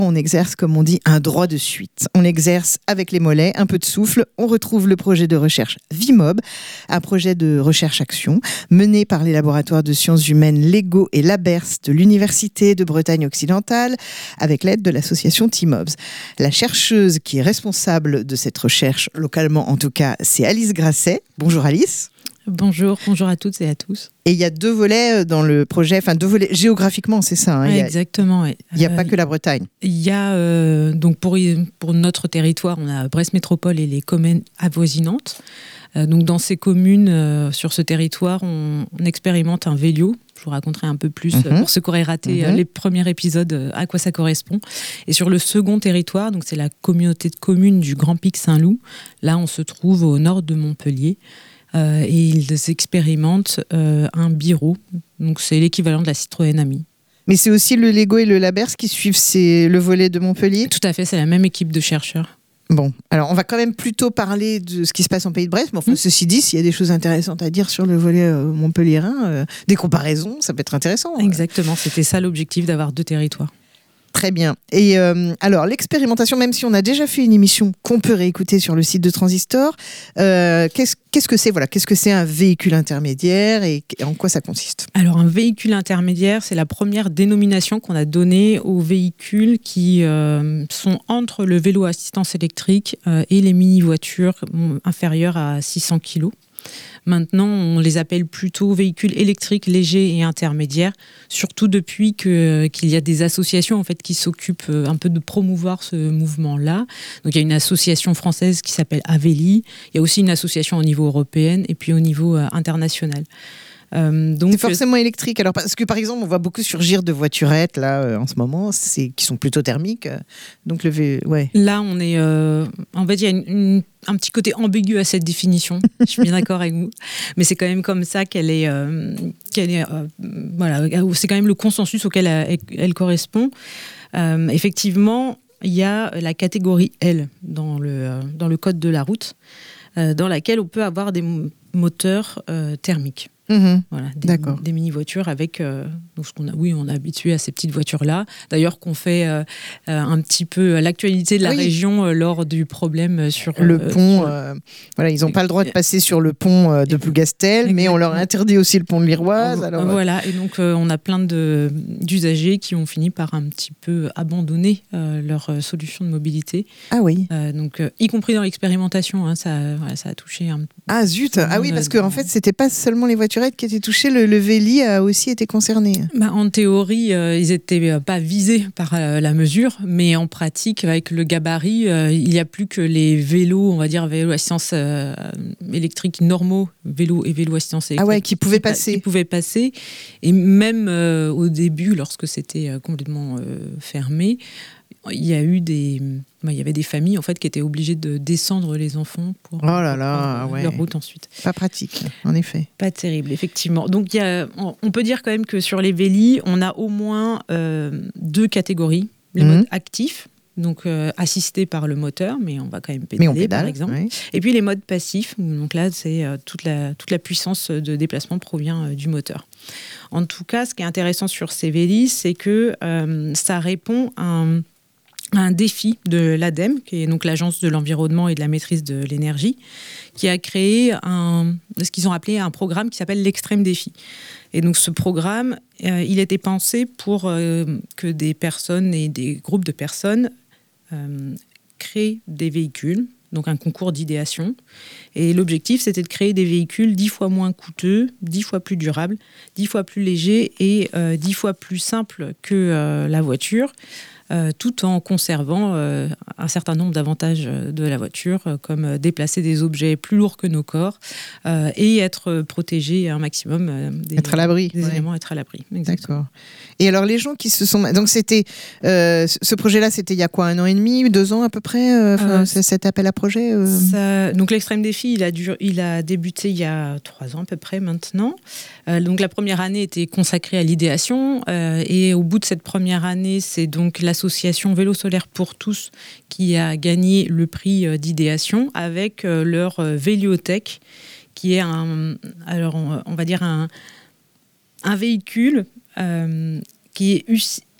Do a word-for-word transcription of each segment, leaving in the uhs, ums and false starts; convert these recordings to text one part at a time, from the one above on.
On exerce, comme on dit, un droit de suite. On exerce avec les mollets, un peu de souffle. On retrouve le projet de recherche VIMOB, un projet de recherche-action mené par les laboratoires de sciences humaines Lego et Labers de l'Université de Bretagne occidentale, avec l'aide de l'association Timobs. La chercheuse qui est responsable de cette recherche, localement en tout cas, c'est Alice Grasset. Bonjour Alice. Bonjour, bonjour à toutes et à tous. Et il y a deux volets dans le projet, enfin deux volets géographiquement, c'est ça hein, ouais, il y a, exactement. Ouais. Il n'y a euh, pas que la Bretagne. Il y a, euh, donc pour, pour notre territoire, on a Brest Métropole et les communes avoisinantes. Euh, donc dans ces communes, euh, sur ce territoire, on, on expérimente un Vélio. Je vous raconterai un peu plus mm-hmm. pour ceux qui auraient raté mm-hmm. les premiers épisodes, euh, à quoi ça correspond. Et sur le second territoire, donc c'est la communauté de communes du Grand Pic Saint-Loup. Là, on se trouve au nord de Montpellier. Euh, et ils expérimentent euh, un Biro, donc c'est l'équivalent de la Citroën Ami. Mais c'est aussi le Lego et le Labers qui suivent c'est le volet de Montpellier ? Tout à fait, c'est la même équipe de chercheurs. Bon, alors on va quand même plutôt parler de ce qui se passe en Pays de Brest, mais enfin, mmh. ceci dit, s'il y a des choses intéressantes à dire sur le volet euh, montpelliérain, euh, des comparaisons, ça peut être intéressant. Exactement, c'était ça l'objectif d'avoir deux territoires. Très bien. Et euh, alors, l'expérimentation, même si on a déjà fait une émission qu'on peut réécouter sur le site de Transistor, euh, qu'est-ce, qu'est-ce que c'est voilà, qu'est-ce que c'est un véhicule intermédiaire et en quoi ça consiste ? Alors, un véhicule intermédiaire, c'est la première dénomination qu'on a donnée aux véhicules qui euh, sont entre le vélo à assistance électrique euh, et les mini-voitures inférieures à six cents kilos. Maintenant, on les appelle plutôt véhicules électriques légers et intermédiaires, surtout depuis que, qu'il y a des associations en fait, qui s'occupent un peu de promouvoir ce mouvement-là. Donc, il y a une association française qui s'appelle Aveli, il y a aussi une association au niveau européen et puis au niveau euh, international. Euh, donc, c'est forcément électrique. Alors, parce que par exemple, on voit beaucoup surgir de voiturettes là euh, en ce moment, c'est, qui sont plutôt thermiques. Donc le v... ouais. Là, on est. Euh, en fait, il y a une, une, un petit côté ambigu à cette définition. Je suis bien d'accord avec vous, mais c'est quand même comme ça qu'elle est. Euh, qu'elle est euh, voilà, c'est quand même le consensus auquel elle, elle correspond. Euh, effectivement, il y a la catégorie L dans le dans le code de la route, euh, dans laquelle on peut avoir des moteurs euh, thermiques. Mmh. Voilà, des, des mini-voitures avec euh, donc ce qu'on a, oui, on est habitué à ces petites voitures-là. D'ailleurs, qu'on fait euh, un petit peu l'actualité de la oui. région euh, lors du problème sur le euh, pont. Sur... Euh, voilà, ils n'ont pas le droit de passer sur le pont euh, de Plougastel, Exactement. Mais on leur a interdit aussi le pont de l'Iroise. Alors, voilà, et donc euh, on a plein de, d'usagers qui ont fini par un petit peu abandonner euh, leur euh, solution de mobilité. Ah oui. Euh, donc, euh, y compris dans l'expérimentation, hein, ça, voilà, ça a touché un. Ah zut. Ah oui, parce qu'en en fait, c'était pas seulement les voitures qui étaient touchés, le, le Véli a aussi été concerné. Bah, en théorie, euh, ils n'étaient pas visés par euh, la mesure, mais en pratique, avec le gabarit, euh, il n'y a plus que les vélos, on va dire vélos assistance euh, électrique normaux, vélos et vélos assistance électrique. Ah ouais, qui pouvaient passer. Qui pouvaient passer. Et même euh, au début, lorsque c'était euh, complètement euh, fermé, il y a eu des, bah, il y avait des familles en fait qui étaient obligées de descendre les enfants pour, oh là là, pour ouais. leur route ensuite. Pas pratique, en effet. Pas terrible, effectivement. Donc il y a, on peut dire quand même que sur les vélis, on a au moins euh, deux catégories. Les mmh. modes actifs, donc euh, assistés par le moteur, mais on va quand même pédaler, pédale, par exemple. Ouais. Et puis les modes passifs, donc là c'est euh, toute la toute la puissance de déplacement provient euh, du moteur. En tout cas, ce qui est intéressant sur ces vélis, c'est que euh, ça répond à un un défi de l'ADEME, qui est donc l'Agence de l'environnement et de la maîtrise de l'énergie, qui a créé un, ce qu'ils ont appelé un programme qui s'appelle l'Extrême Défi. Et donc ce programme, euh, il était pensé pour euh, que des personnes et des groupes de personnes euh, créent des véhicules, donc un concours d'idéation. Et l'objectif, c'était de créer des véhicules dix fois moins coûteux, dix fois plus durables, dix fois plus légers et euh, dix fois plus simples que euh, la voiture, Euh, tout en conservant euh, un certain nombre d'avantages de la voiture, euh, comme euh, déplacer des objets plus lourds que nos corps euh, et être protégé un maximum euh, des, être à l'abri, des ouais. éléments, être à l'abri. Exactement. D'accord. Et alors les gens qui se sont... Donc c'était... Euh, ce projet-là, c'était il y a quoi, un an et demi, deux ans à peu près euh, euh, cet appel à projet euh... ça, donc l'Extrême Défi, il a, dur, il a débuté il y a trois ans à peu près maintenant. Euh, donc la première année était consacrée à l'idéation euh, et au bout de cette première année, c'est donc la l'association Vélo Solaire pour tous qui a gagné le prix d'idéation avec leur Véliotech qui est un, alors on, on va dire un, un véhicule euh, qui est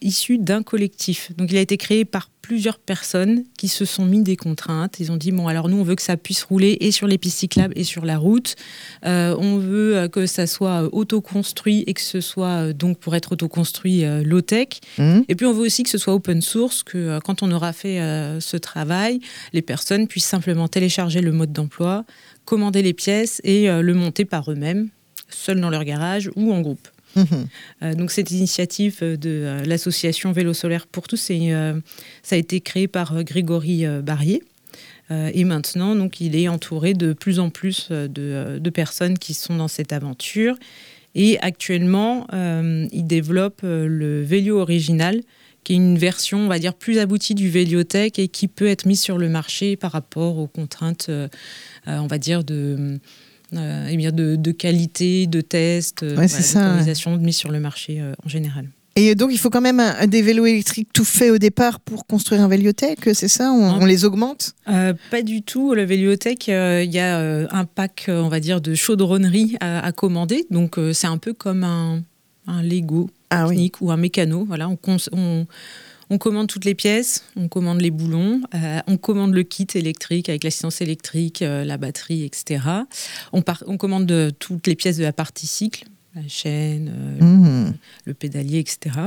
issu d'un collectif. Donc il a été créé par plusieurs personnes qui se sont mis des contraintes. Ils ont dit, bon, alors nous, on veut que ça puisse rouler et sur les pistes cyclables et sur la route. Euh, on veut que ça soit autoconstruit et que ce soit, donc pour être autoconstruit, euh, low-tech. Mmh. Et puis on veut aussi que ce soit open source, que euh, quand on aura fait euh, ce travail, les personnes puissent simplement télécharger le mode d'emploi, commander les pièces et euh, le monter par eux-mêmes, seuls dans leur garage ou en groupe. Mmh. Euh, donc cette initiative de euh, l'association Vélo Solaire pour tous, c'est, euh, ça a été créé par euh, Grégory euh, Barrier euh, et maintenant donc, il est entouré de plus en plus de, euh, de personnes qui sont dans cette aventure et actuellement euh, il développe euh, le Vélo original qui est une version on va dire plus aboutie du Véliotech et qui peut être mise sur le marché par rapport aux contraintes euh, euh, on va dire de Euh, et bien de, de qualité, de test, ouais, voilà, d'autorisation de mise sur le marché euh, en général. Et donc, il faut quand même un, des vélos électriques tout faits au départ pour construire un Véliotech, c'est ça? On, on les augmente? euh, Pas du tout. Le Véliotech, il euh, y a euh, un pack, on va dire, de chaudronnerie à, à commander. Donc, euh, c'est un peu comme un, un Lego ah, technique oui. ou un mécano. Voilà, on, on On commande toutes les pièces, on commande les boulons, euh, on commande le kit électrique avec l'assistance électrique, euh, la batterie, et cetera. On, par- on commande de, toutes les pièces de la partie cycle, la chaîne, euh, mmh. le, le pédalier, et cetera.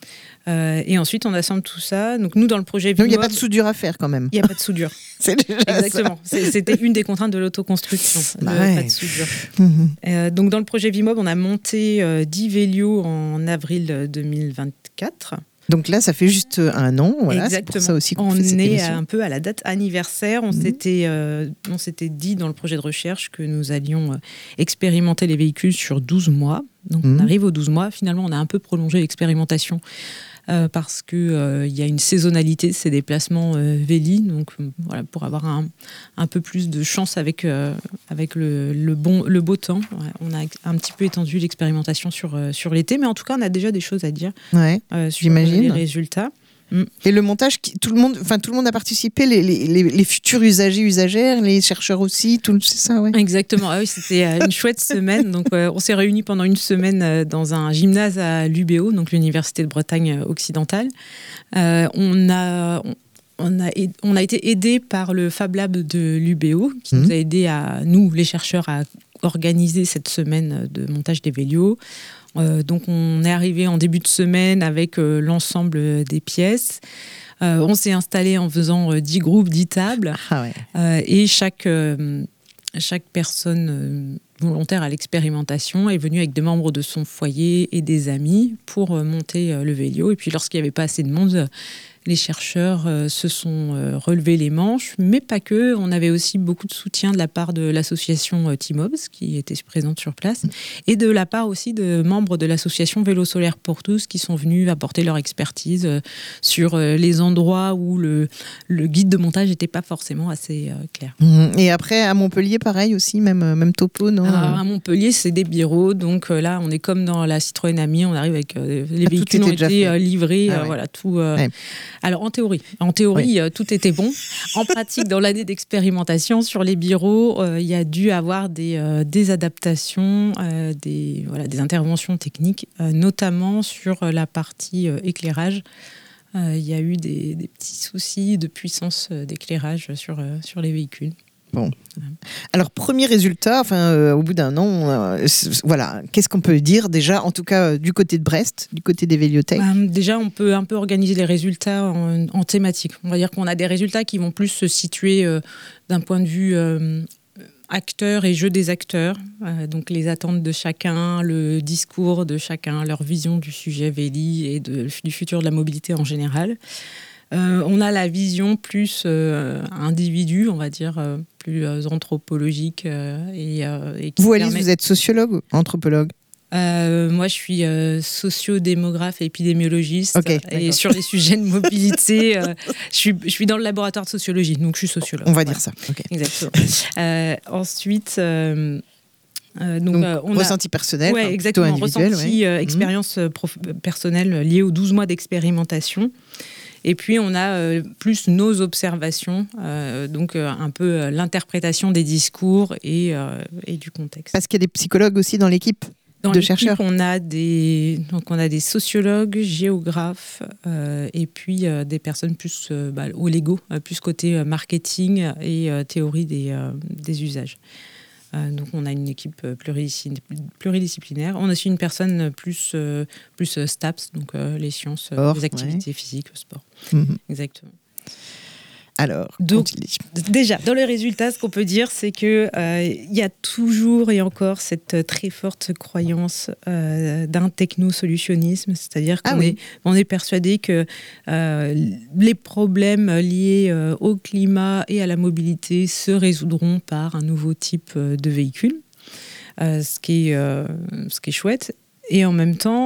Euh, et ensuite, on assemble tout ça. Donc, nous, dans le projet Vimob... Donc, il n'y a pas de soudure à faire, quand même. Il n'y a pas de soudure. C'est déjà Exactement. C'est, c'était une des contraintes de l'autoconstruction. Bah le, ouais. Pas de soudure. Mmh. Euh, donc, dans le projet Vimob, on a monté euh, dix vélios en avril deux mille vingt-quatre. Donc là, ça fait juste un an. Voilà, exactement. C'est pour ça aussi qu'on on fait cette est émission. Un peu à la date anniversaire. On, mmh. s'était, euh, on s'était dit dans le projet de recherche que nous allions euh, expérimenter les véhicules sur douze mois. Donc mmh. on arrive aux douze mois. Finalement, on a un peu prolongé l'expérimentation euh, parce qu'il euh, y a une saisonnalité de ces déplacements euh, Véli. Donc euh, voilà, pour avoir un, un peu plus de chance avec, euh, avec le, le, bon, le beau temps. Ouais, on a un petit peu étendu l'expérimentation sur, euh, sur l'été. Mais en tout cas, on a déjà des choses à dire ouais, euh, sur j'imagine. les résultats. Mm. Et le montage, tout le monde, enfin tout le monde a participé, les, les, les, les futurs usagers, usagères, les chercheurs aussi, tout, c'est ça, ouais. Exactement. Ah oui, c'était une chouette semaine. Donc, euh, on s'est réunis pendant une semaine euh, dans un gymnase à l'U B O, donc l'Université de Bretagne occidentale. Euh, on a on, On a, on a été aidé par le Fab Lab de l'U B O qui mmh. nous a aidé à nous, les chercheurs, à organiser cette semaine de montage des vélios. Euh, donc on est arrivé en début de semaine avec euh, l'ensemble des pièces. Euh, on s'est installé en faisant euh, dix groupes, dix tables. Ah ouais. euh, et chaque, euh, chaque personne euh, volontaire à l'expérimentation est venue avec des membres de son foyer et des amis pour euh, monter euh, le vélo. Et puis lorsqu'il n'y avait pas assez de monde, les chercheurs euh, se sont euh, relevés les manches, mais pas que. On avait aussi beaucoup de soutien de la part de l'association euh, T-Mobs, qui était présente sur place, et de la part aussi de membres de l'association Vélo Solaire pour tous, qui sont venus apporter leur expertise euh, sur euh, les endroits où le, le guide de montage n'était pas forcément assez euh, clair. Mmh. Et après, à Montpellier, pareil aussi, même, même topo, non? Alors, à Montpellier, c'est des bureaux, donc euh, là, on est comme dans la Citroën Ami, on arrive avec euh, les ah, véhicules ont été euh, livrés, ah, ouais. euh, voilà, tout... Euh, ouais. Alors, en théorie, en théorie, oui. euh, tout était bon. En pratique, dans l'année d'expérimentation, sur les bureaux, euh, il y a dû avoir des, euh, des adaptations, euh, des, voilà, des interventions techniques, euh, notamment sur la partie euh, éclairage. Euh, il y a eu des, des petits soucis de puissance euh, d'éclairage sur, euh, sur les véhicules. Bon. Alors, premier résultat, enfin, euh, au bout d'un an, euh, voilà, qu'est-ce qu'on peut dire déjà, en tout cas euh, du côté de Brest, du côté des Véliothèques? euh, Déjà, on peut un peu organiser les résultats en, en thématique. On va dire qu'on a des résultats qui vont plus se situer euh, d'un point de vue euh, acteurs et jeu des acteurs, euh, donc les attentes de chacun, le discours de chacun, leur vision du sujet Véli et de, du futur de la mobilité en général. Euh, on a la vision plus euh, individu, on va dire, euh, plus euh, anthropologique. Euh, et, euh, et vous, Alice, permet... vous êtes sociologue ou anthropologue? euh, Moi, je suis euh, sociodémographe et épidémiologiste. Okay, et sur les sujets de mobilité, euh, je, suis, je suis dans le laboratoire de sociologie, donc je suis sociologue. On va voilà. dire ça. Okay. Exactement. euh, ensuite... Euh, Euh, donc, donc euh, on ressenti a... personnel, ouais, enfin, exactement, plutôt individuel. Ressenti, ouais. euh, expérience mmh. prof... personnelle liée aux douze mois d'expérimentation. Et puis, on a euh, plus nos observations, euh, donc euh, un peu euh, l'interprétation des discours et, euh, et du contexte. Parce qu'il y a des psychologues aussi dans l'équipe? Dans de l'équipe, chercheurs. on a des donc on a des sociologues, géographes euh, et puis euh, des personnes plus euh, bah, au Lego, euh, plus côté euh, marketing et euh, théorie des, euh, des usages. Euh, donc on a une équipe pluridisciplinaire. On a aussi une personne plus euh, plus euh, STAPS, donc euh, les sciences, Sport, les activités ouais. physiques, le sport. Mm-hmm. Exactement. Alors, donc, déjà, dans les résultats, ce qu'on peut dire, c'est qu'il euh, y a toujours et encore cette très forte croyance euh, d'un technosolutionnisme, c'est-à-dire qu'on ah oui. est, on est persuadé que euh, les problèmes liés euh, au climat et à la mobilité se résoudront par un nouveau type de véhicule, euh, ce, qui est, euh, ce qui est chouette. Et en même temps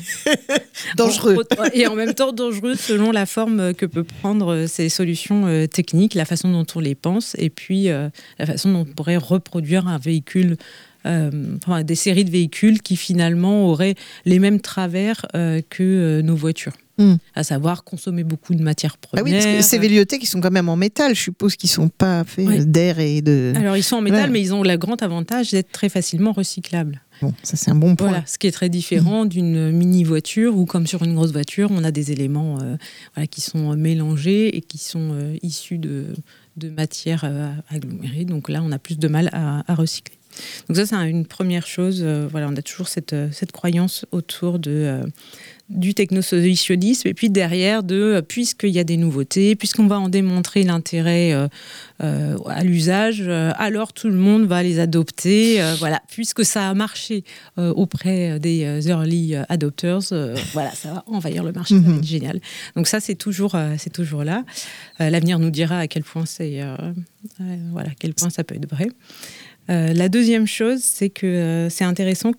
dangereux. Et en même temps dangereux selon la forme que peut prendre ces solutions euh, techniques, la façon dont on les pense, et puis euh, la façon dont on pourrait reproduire un véhicule, euh, enfin, des séries de véhicules qui finalement auraient les mêmes travers euh, que euh, nos voitures. Mmh. À savoir consommer beaucoup de matières premières. Ah oui, parce que ces vélothèques, ils sont quand même en métal, je suppose qu'ils ne sont pas faits ouais. d'air et de... Alors, ils sont en métal, ouais. mais ils ont le grand avantage d'être très facilement recyclables. Bon, ça c'est un bon point. Voilà, ce qui est très différent mmh. d'une mini-voiture où, comme sur une grosse voiture, on a des éléments euh, voilà, qui sont mélangés et qui sont euh, issus de, de matières euh, agglomérées. Donc là, on a plus de mal à, à recycler. Donc ça, c'est une première chose. Euh, voilà, on a toujours cette, cette croyance autour de... Euh, du technosolutionnisme, et puis derrière de puisqu'il y a des nouveautés, puisqu'on va en démontrer l'intérêt euh, euh, à l'usage, euh, alors tout le monde va les adopter, euh, voilà, puisque ça a marché euh, auprès des early adopters, euh, voilà, ça va envahir le marché, mm-hmm. ça va être génial. Donc ça, c'est toujours, euh, c'est toujours là. Euh, l'avenir nous dira à quel point c'est, euh, euh, voilà, à quel point ça peut être vrai. Euh, la deuxième chose, c'est que euh, c'est intéressant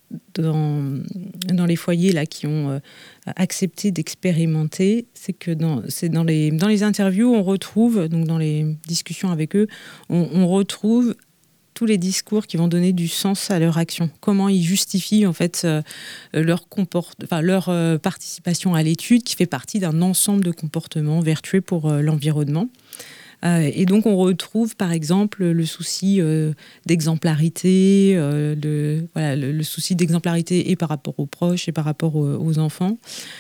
Dans, dans les foyers là, qui ont euh, accepté d'expérimenter, c'est que dans, c'est dans, les, dans les interviews, on retrouve, donc dans les discussions avec eux, on, on retrouve tous les discours qui vont donner du sens à leur action. Comment ils justifient en fait, euh, leur, comport- enfin, leur euh, participation à l'étude, qui fait partie d'un ensemble de comportements vertueux pour euh, l'environnement. Euh, et donc, on retrouve, par exemple, le souci euh, d'exemplarité, euh, le, voilà, le, le souci d'exemplarité et par rapport aux proches et par rapport aux, aux enfants.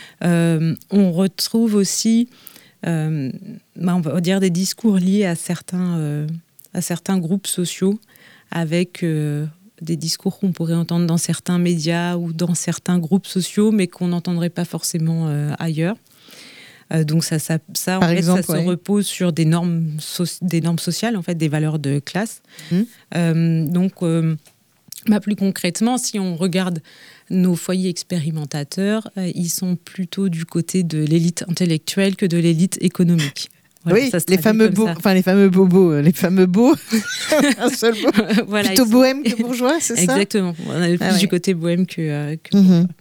Euh, on retrouve aussi, euh, bah, on va dire, des discours liés à certains, euh, à certains groupes sociaux, avec euh, des discours qu'on pourrait entendre dans certains médias ou dans certains groupes sociaux, mais qu'on n'entendrait pas forcément euh, ailleurs. Euh, donc ça, ça, ça, en fait, exemple, ça ouais. se repose sur des normes, so- des normes sociales, en fait, des valeurs de classe. Mmh. Euh, donc, euh, bah, plus concrètement, si on regarde nos foyers expérimentateurs, euh, ils sont plutôt du côté de l'élite intellectuelle que de l'élite économique. Voilà, oui, les fameux, beaux, enfin, les fameux bobos, les fameux beaux, un seul mot, voilà, plutôt bohème que bourgeois, c'est Exactement. ça ? Exactement, on est plus ah, du ouais. côté bohème que, euh, que mmh. bourgeois.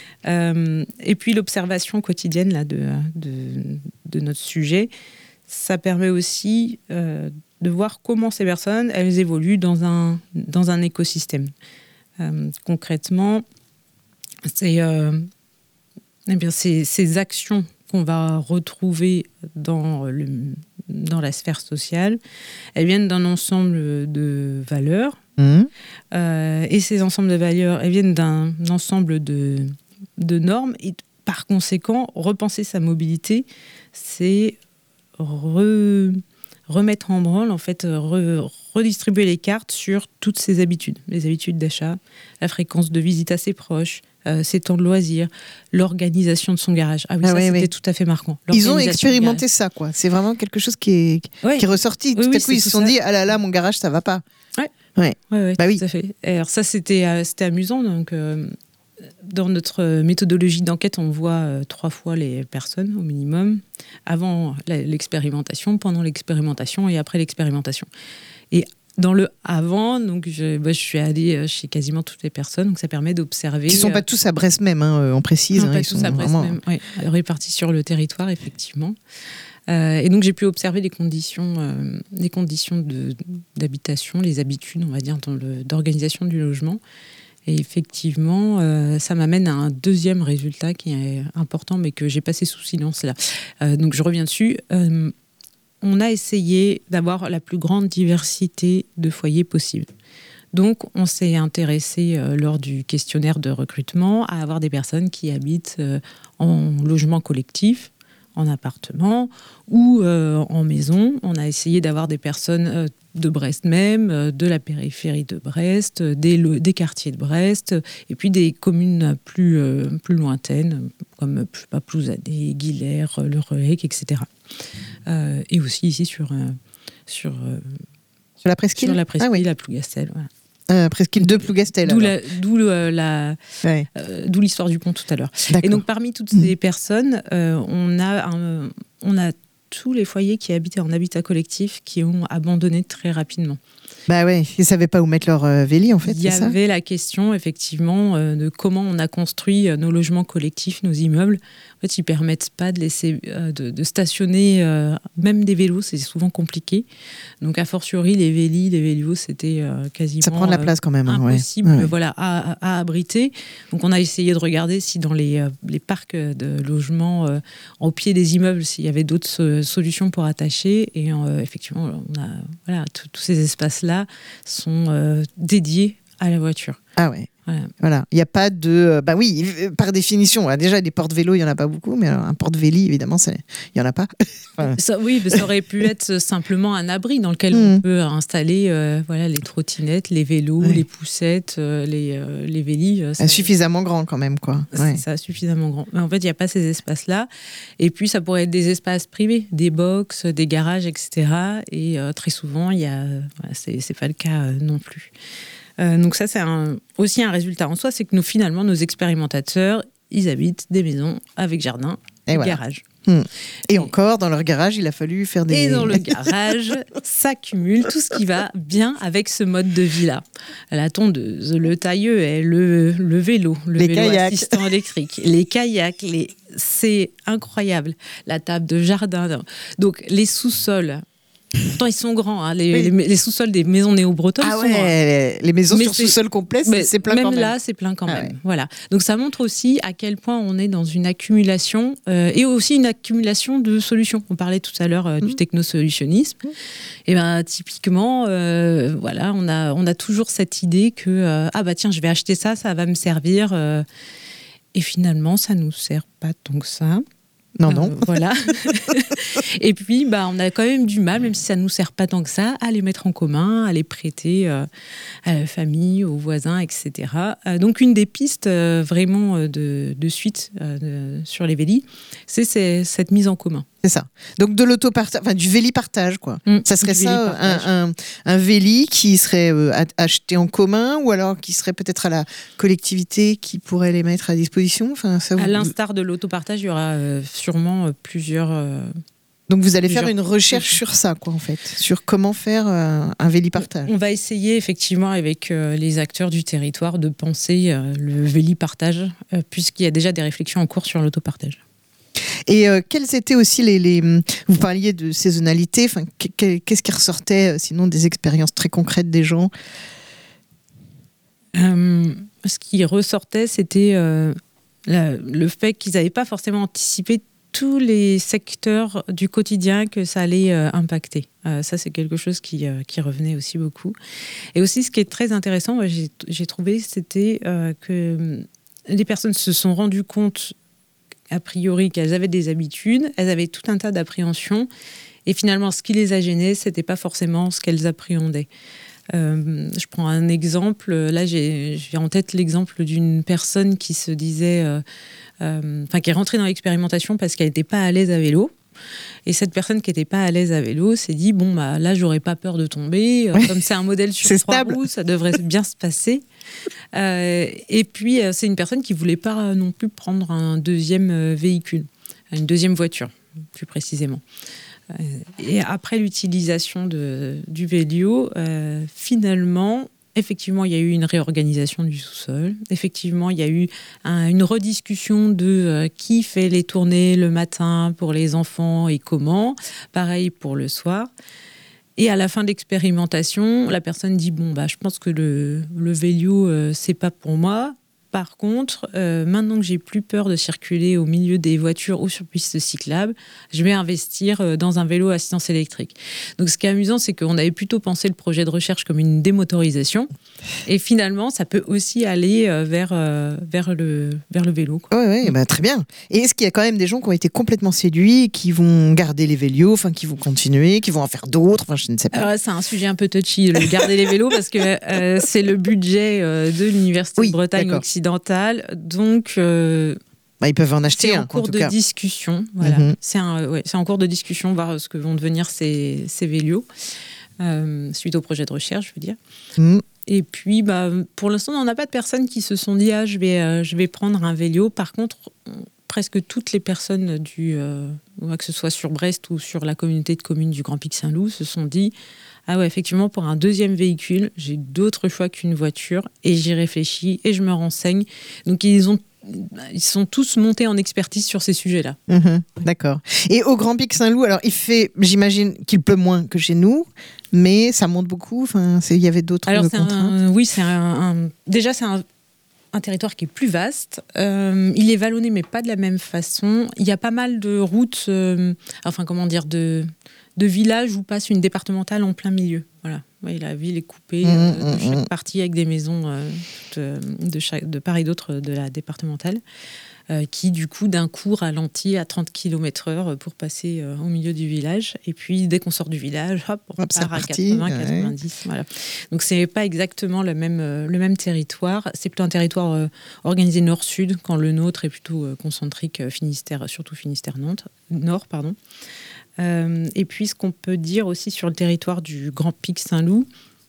Euh, et puis l'observation quotidienne là, de, de, de notre sujet, ça permet aussi euh, de voir comment ces personnes elles évoluent dans un, dans un écosystème. Euh, concrètement, c'est, euh, eh bien, c'est ces actions qu'on va retrouver dans, le, dans la sphère sociale, elles viennent d'un ensemble de valeurs. Mmh. Euh, et ces ensembles de valeurs, elles viennent d'un ensemble de de normes, et par conséquent, repenser sa mobilité, c'est re, remettre en branle, en fait, re, redistribuer les cartes sur toutes ses habitudes, les habitudes d'achat, la fréquence de visite à ses proches, euh, ses temps de loisirs, l'organisation de son garage. Ah oui, ah ça, ouais, c'était ouais. tout à fait marquant. Ils ont expérimenté ça, quoi. C'est vraiment quelque chose qui est, ouais. qui est ressorti. Tout oui, à coup, oui, ils se sont ça. dit, ah là là, mon garage, ça va pas. Ouais, ouais. ouais, ouais bah tout oui. à fait. Et alors ça, c'était, euh, c'était amusant, donc... Euh, Dans notre méthodologie d'enquête, on voit euh, trois fois les personnes au minimum, avant la, l'expérimentation, pendant l'expérimentation et après l'expérimentation. Et dans le avant, donc je, bah, je suis allée chez quasiment toutes les personnes, donc ça permet d'observer. Ils ne sont pas tous à Brest même, hein, on précise. Non, hein, pas ils tous sont à Brest vraiment... même, ouais, répartis sur le territoire, effectivement. Euh, et donc j'ai pu observer les conditions, euh, les conditions de, d'habitation, les habitudes, on va dire, dans le, d'organisation du logement. Et effectivement, euh, ça m'amène à un deuxième résultat qui est important, mais que j'ai passé sous silence là. Euh, donc je reviens dessus. Euh, on a essayé d'avoir la plus grande diversité de foyers possible. Donc, on s'est intéressé euh, lors du questionnaire de recrutement à avoir des personnes qui habitent euh, en logement collectif, en appartement ou euh, en maison. On a essayé d'avoir des personnes euh, de Brest même, euh, de la périphérie de Brest, euh, des, le, des quartiers de Brest, euh, et puis des communes plus, euh, plus lointaines, comme je sais pas, Plouzané, Guilherme, Le Rehec, et cetera. Euh, et aussi ici sur, euh, sur, euh, sur la presqu'île, sur la presqu'île, ah oui. la Plougastel. Voilà. Euh, presqu'île de Plougastel. D'où, la, d'où, le, la, ouais. euh, d'où l'histoire du pont tout à l'heure. D'accord. Et donc parmi toutes ces mmh. personnes, euh, on, a un, on a tous les foyers qui habitaient en habitat collectif qui ont abandonné très rapidement. Bah ouais, ils ne savaient pas où mettre leur euh, véli en fait. Il y c'est avait ça la question effectivement euh, de comment on a construit euh, nos logements collectifs, nos immeubles. En fait, ils ne permettent pas de laisser, euh, de, de stationner euh, même des vélos, c'est souvent compliqué. Donc a fortiori les vélis, les vélos, c'était euh, quasiment ça prend de la place quand même, euh, impossible ouais. Ouais. Voilà, à, à abriter. Donc on a essayé de regarder si dans les, euh, les parcs de logements euh, au pied des immeubles, s'il y avait d'autres so- solutions pour attacher. Et euh, effectivement, on a voilà, tous ces espaces-là sont euh, dédiés à la voiture. Ah ouais. Voilà. Voilà. Il n'y a pas de... Euh, bah oui, par définition. Là, déjà, des porte-vélos, il n'y en a pas beaucoup, mais alors, un porte-véli, évidemment, ça, il n'y en a pas. Enfin... ça, oui, mais ça aurait pu être simplement un abri dans lequel mmh. on peut installer euh, voilà, les trottinettes, les vélos, ouais. les poussettes, euh, les, euh, les vélis. Ça... Suffisamment grand quand même, quoi. Ouais. C'est ça, suffisamment grand. Mais en fait, il n'y a pas ces espaces-là. Et puis, ça pourrait être des espaces privés, des box, des garages, et cetera. Et euh, très souvent, il y a... voilà, c'est, c'est pas le cas euh, non plus. Euh, donc ça, c'est un, aussi un résultat en soi, c'est que nous, finalement, nos expérimentateurs, ils habitent des maisons avec jardin et, et voilà. garage. Mmh. Et, et encore, dans leur garage, il a fallu faire des... Et dans le garage, s'accumule tout ce qui va bien avec ce mode de vie-là. La tondeuse, le tailleuet, le, le vélo, le les vélo kayaks. assistant électrique, les kayaks, les... c'est incroyable. La table de jardin. Donc, les sous-sols... Pourtant, ils sont grands, hein. les, oui. les, les sous-sols des maisons néo-bretonnes ah sont ouais, grands. Les, les maisons mais sur sous-sol complet, c'est, c'est plein même quand même. Même là, c'est plein quand ah même. Ouais. Voilà. Donc, ça montre aussi à quel point on est dans une accumulation euh, et aussi une accumulation de solutions. On parlait tout à l'heure euh, mmh. du technosolutionnisme. Mmh. Et ben, typiquement, euh, voilà, on a, on a toujours cette idée que euh, ah bah tiens, je vais acheter ça, ça va me servir. Euh, et finalement, ça nous sert pas tant que ça. Non, non. Euh, voilà. Et puis, bah, on a quand même du mal, même si ça ne nous sert pas tant que ça, à les mettre en commun, à les prêter euh, à la famille, aux voisins, et cetera. Euh, donc, une des pistes euh, vraiment euh, de, de suite euh, de, sur les vélis, c'est, c'est cette mise en commun. C'est ça. Donc de l'autopartage, enfin du véli-partage, quoi. Mmh, ça serait ça, un, un, un véli qui serait euh, acheté en commun, ou alors qui serait peut-être à la collectivité qui pourrait les mettre à disposition. Enfin, ça vous... À l'instar de l'autopartage, il y aura euh, sûrement euh, plusieurs. Euh, Donc vous allez plusieurs... faire une recherche sur ça, quoi, en fait, sur comment faire euh, un véli-partage. On va essayer effectivement avec euh, les acteurs du territoire de penser euh, le véli-partage, euh, puisqu'il y a déjà des réflexions en cours sur l'autopartage. Et euh, quels étaient aussi les, les... Vous parliez de saisonnalité, enfin, qu'est-ce qui ressortait, sinon, des expériences très concrètes des gens ? euh, Ce qui ressortait, c'était euh, la, le fait qu'ils n'avaient pas forcément anticipé tous les secteurs du quotidien que ça allait euh, impacter. Euh, ça, c'est quelque chose qui, euh, qui revenait aussi beaucoup. Et aussi, ce qui est très intéressant, moi, j'ai, j'ai trouvé, c'était euh, que les personnes se sont rendues compte a priori qu'elles avaient des habitudes, elles avaient tout un tas d'appréhensions, et finalement, ce qui les a gênées, c'était pas forcément ce qu'elles appréhendaient. Euh, je prends un exemple, là j'ai, j'ai en tête l'exemple d'une personne qui se disait, euh, euh, enfin qui est rentrée dans l'expérimentation parce qu'elle n'était pas à l'aise à vélo. Et cette personne qui n'était pas à l'aise à vélo s'est dit, bon, bah, là, j'aurais pas peur de tomber. Oui. Comme c'est un modèle sur c'est trois stable. roues, ça devrait bien se passer. Euh, et puis, c'est une personne qui ne voulait pas non plus prendre un deuxième véhicule, une deuxième voiture, plus précisément. Et après l'utilisation de, du vélo, euh, finalement... Effectivement, il y a eu une réorganisation du sous-sol. Effectivement, il y a eu un, une rediscussion de euh, qui fait les tournées le matin pour les enfants et comment. Pareil pour le soir. Et à la fin de l'expérimentation, la personne dit bon bah je pense que le, le vélo euh, c'est pas pour moi. Par contre, euh, maintenant que j'ai plus peur de circuler au milieu des voitures ou sur piste cyclable, je vais investir dans un vélo à assistance électrique. Donc, ce qui est amusant, c'est qu'on avait plutôt pensé le projet de recherche comme une démotorisation. Et finalement, ça peut aussi aller vers, euh, vers, le, vers le vélo. Oui, ouais, bah, très bien. Et est-ce qu'il y a quand même des gens qui ont été complètement séduits, qui vont garder les vélos, enfin, qui vont continuer, qui vont en faire d'autres, enfin, je ne sais pas. Alors, c'est un sujet un peu touchy, le garder les vélos, parce que euh, c'est le budget euh, de l'Université oui, de Bretagne d'accord. occidentale. Donc, euh, bah, ils peuvent en acheter c'est en un, cours en tout de cas. discussion. Voilà. Mm-hmm. C'est, un, ouais, c'est en cours de discussion, voir ce que vont devenir ces, ces vélos, euh, suite au projet de recherche, je veux dire. Mm. Et puis, bah, pour l'instant, on n'a pas de personnes qui se sont dit ah, je vais, euh, je vais prendre un vélo. Par contre, presque toutes les personnes, du, euh, que ce soit sur Brest ou sur la communauté de communes du Grand Pic Saint-Loup, se sont dit ah ouais, effectivement, pour un deuxième véhicule, j'ai d'autres choix qu'une voiture et j'y réfléchis et je me renseigne. Donc, ils ont Ils sont tous montés en expertise sur ces sujets-là. Mmh, d'accord. Et au Grand Pic Saint-Loup, alors il fait, j'imagine qu'il pleut moins que chez nous, mais ça monte beaucoup. Enfin, il y avait d'autres alors, contraintes. Un, oui, c'est un, un, déjà c'est un, un territoire qui est plus vaste. Euh, il est vallonné, mais pas de la même façon. Il y a pas mal de routes, euh, enfin comment dire, de de villages où passe une départementale en plein milieu. Voilà. Oui, la ville est coupée mmh, euh, de chaque mmh. partie avec des maisons euh, de, de, chaque, de part et d'autre de la départementale euh, qui, du coup, d'un coup ralentit à trente kilomètres heure pour passer euh, au milieu du village. Et puis, dès qu'on sort du village, hop, on hop, part à quatre-vingts, ouais. quatre-vingt-dix. Voilà. Donc, ce n'est pas exactement le même, euh, le même territoire. C'est plutôt un territoire euh, organisé nord-sud, quand le nôtre est plutôt euh, concentrique euh, Finistère, surtout Finistère-Nantes, nord, pardon. Euh, et puis, ce qu'on peut dire aussi sur le territoire du Grand Pic Saint-Loup,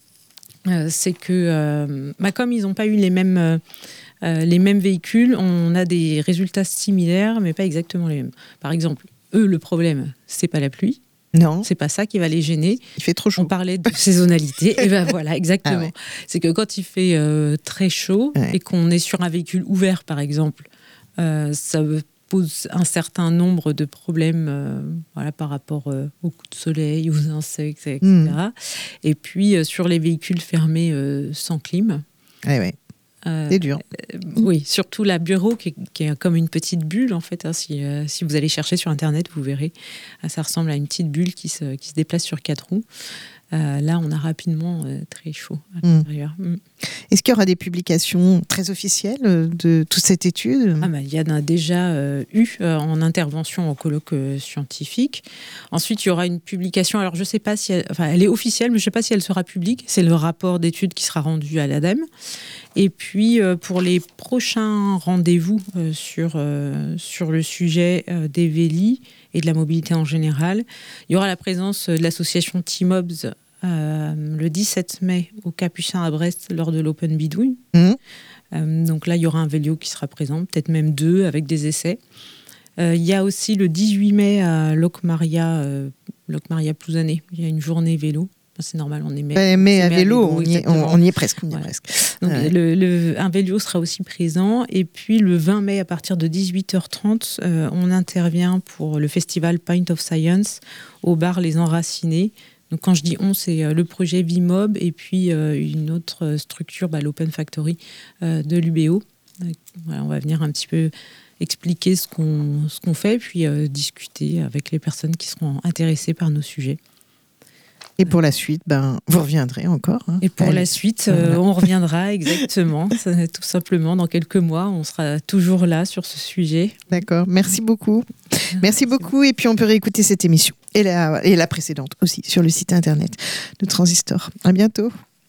euh, c'est que, euh, bah, comme ils n'ont pas eu les mêmes, euh, les mêmes véhicules, on a des résultats similaires, mais pas exactement les mêmes. Par exemple, eux, le problème, c'est pas la pluie. Non. C'est pas ça qui va les gêner. Il fait trop chaud. On parlait de saisonnalité. Et ben voilà, exactement. Ah ouais. C'est que quand il fait euh, très chaud ouais. et qu'on est sur un véhicule ouvert, par exemple, euh, ça veut pose un certain nombre de problèmes euh, voilà, par rapport euh, aux coups de soleil, aux insectes, et cetera. Mmh. Et puis, euh, sur les véhicules fermés euh, sans clim. Ouais, ouais. Euh, c'est dur. Euh, oui, surtout la bureau qui est, qui est comme une petite bulle, en fait. Hein, si, euh, si vous allez chercher sur Internet, vous verrez. Euh, ça ressemble à une petite bulle qui se, qui se déplace sur quatre roues. Euh, là, on a rapidement euh, très chaud à l'intérieur. Mmh. Mmh. Est-ce qu'il y aura des publications très officielles de toute cette étude ? Ah bah, il y en a déjà euh, eu euh, en intervention au colloque euh, scientifique. Ensuite, il y aura une publication. Alors, je ne sais pas si elle, enfin, elle est officielle, mais je ne sais pas si elle sera publique. C'est le rapport d'étude qui sera rendu à l'ADEME. Et puis, euh, pour les prochains rendez-vous euh, sur, euh, sur le sujet euh, des vélis et de la mobilité en général, il y aura la présence de l'association T-Mobs euh, le dix-sept mai au Capucin à Brest lors de l'Open Bidouille. Mmh. Euh, donc là, il y aura un vélo qui sera présent, peut-être même deux avec des essais. Euh, il y a aussi le dix-huit mai à Locmaria, euh, Locmaria Plouzané. Il y a une journée vélo. C'est normal, on est mai, mais, mais à vélo, vélo on, y est, on, on y est presque. On y est voilà. presque. Donc, ouais. le, le, un vélo sera aussi présent. Et puis le vingt mai, à partir de dix-huit heures trente, euh, on intervient pour le festival Pint of Science au bar Les Enracinés. Donc, quand je dis on, c'est euh, le projet Vimob et puis euh, une autre structure, bah, l'Open Factory euh, de l'U B O. Euh, voilà, on va venir un petit peu expliquer ce qu'on, ce qu'on fait, puis euh, discuter avec les personnes qui seront intéressées par nos sujets. Et pour la suite, ben, vous reviendrez encore. Hein. Et pour Allez. la suite, euh, voilà. on reviendra exactement. Ça, tout simplement, dans quelques mois, on sera toujours là sur ce sujet. D'accord. Merci beaucoup. Merci, Merci beaucoup. Et puis, on peut réécouter cette émission et la, et la précédente aussi sur le site internet de Transistor. À bientôt.